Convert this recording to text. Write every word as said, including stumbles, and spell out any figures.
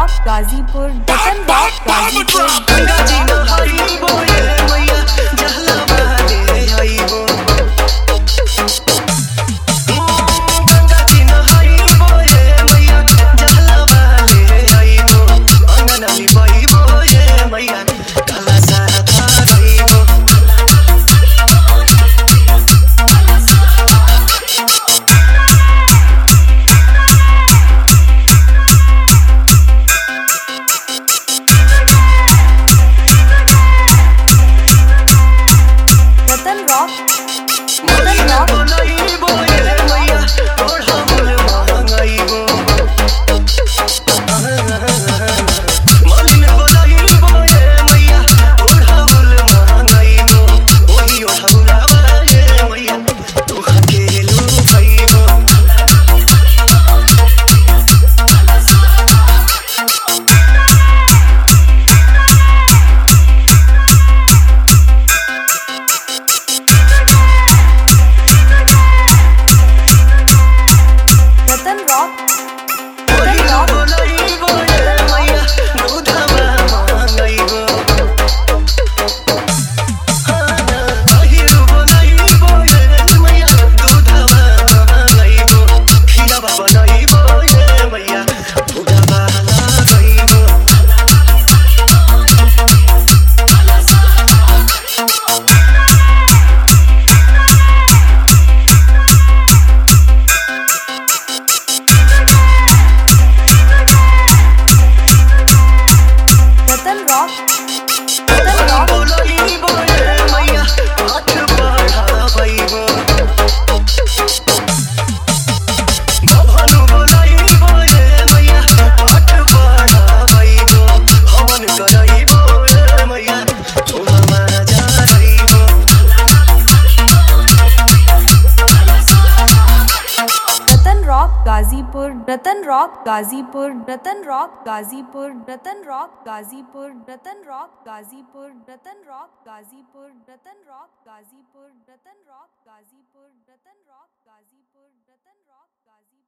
Rock Ghazipur, Ratan rock Ghazipur, Ratan rock Ghazipur. Ghazipur, Ratan rock Ghazipur, Ratan rock Ghazipur, Ratan rock Ghazipur, Ratan rock Ghazipur, Ratan rock Ghazipur, Ratan rock Ghazipur, Ratan rock Ghazipur, Ratan rock Ghazipur, Ratan rock Ghazipur.